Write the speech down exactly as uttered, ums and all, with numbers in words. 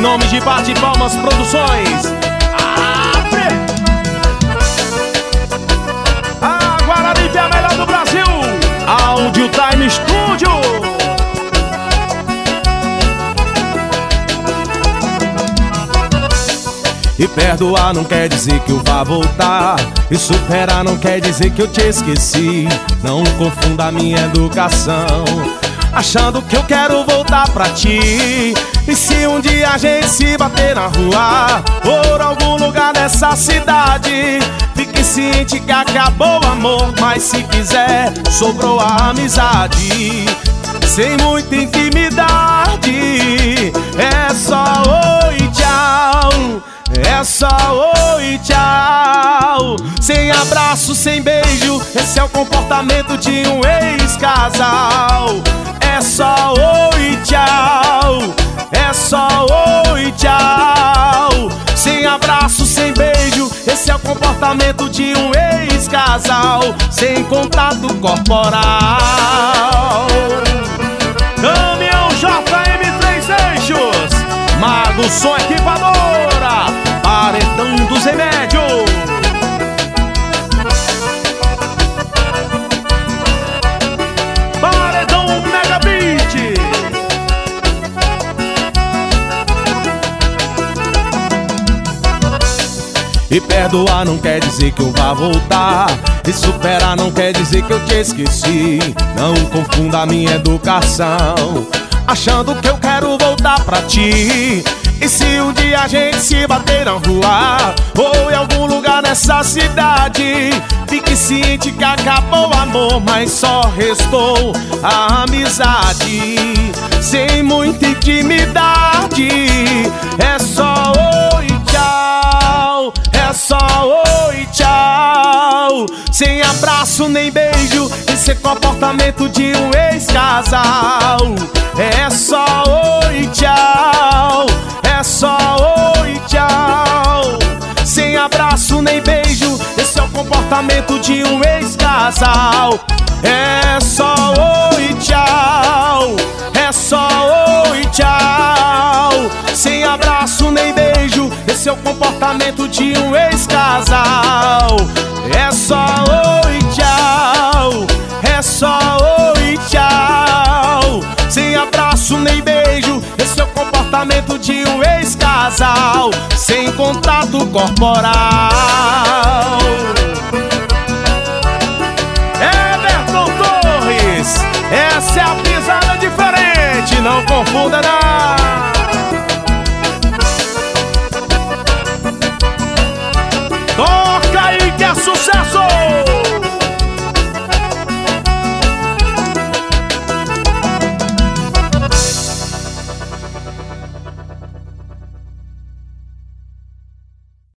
nome de Bate Palmas Produções. Abre! A Guararipe é a melhor do Brasil. Audio Time Studio. E perdoar não quer dizer que eu vá voltar, e superar não quer dizer que eu te esqueci. Não confunda a minha educação achando que eu quero voltar pra ti. E se um dia a gente se bater na rua, por algum lugar dessa cidade, fique ciente que acabou o amor, mas se quiser, sobrou a amizade. Sem muita intimidade, é só oi, tchau. É só oi, tchau. Sem abraço, sem beijo, esse é o comportamento de um ex-casal. É só oi, tchau. É só oi, tchau. Sem abraço, sem beijo, esse é o comportamento de um ex-casal. Sem contato corporal. Caminhão J M três eixos, Mago Som Equipadora, Paredão dos Remédios. Paredão Mega Beat. E perdoar não quer dizer que eu vá voltar, e superar não quer dizer que eu te esqueci. Não confunda a minha educação achando que eu quero voltar pra ti. E se um dia a gente se bater na rua, ou em algum lugar nessa cidade, fique ciente que acabou o amor, mas só restou a amizade. Sem muita intimidade, é só oi, tchau. É só oi, tchau. Sem abraço nem beijo, esse é comportamento de um ex-casal. É só oi, tchau. É só oi, tchau. Sem abraço nem beijo, esse é o comportamento de um ex-casal. É só oi, tchau. É só oi, tchau. Sem abraço nem beijo, esse é o comportamento de um ex-casal. É só oi, tchau. É só oi, tchau. Sem abraço nem beijo, esse é o comportamento de um ex-casal. Sem contato corporal. Everton Torres, essa é a pisada diferente, não confunda não. Toca aí que é sucesso.